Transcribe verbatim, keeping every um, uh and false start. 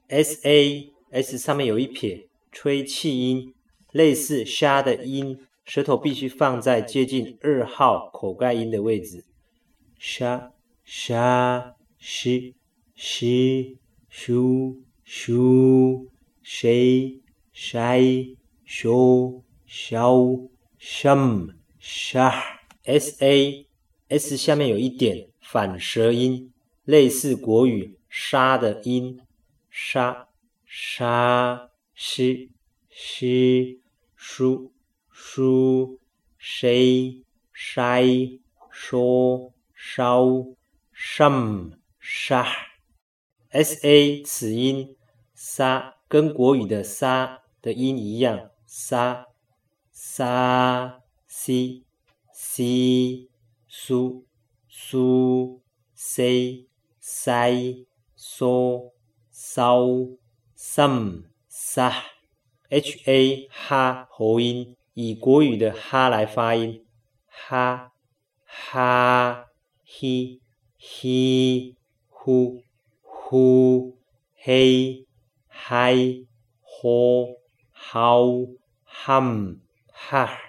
S A S 上面有一撇，吹气音，类似虾的音，舌头必须放在接近二号口盖音的位置。虾虾西西咻咻谁谁咻咻什沙。S A S 下面有一点反舌音，类似国语沙的音，沙沙西西舒舒谁谁说烧什沙。S A 此音沙跟国语的沙的音一样，沙沙西西苏苏西西说烧什沙。H A 哈喉音，以国语的哈来发音，哈哈嘿嘿呼呼嘿嗨吼好ham哈。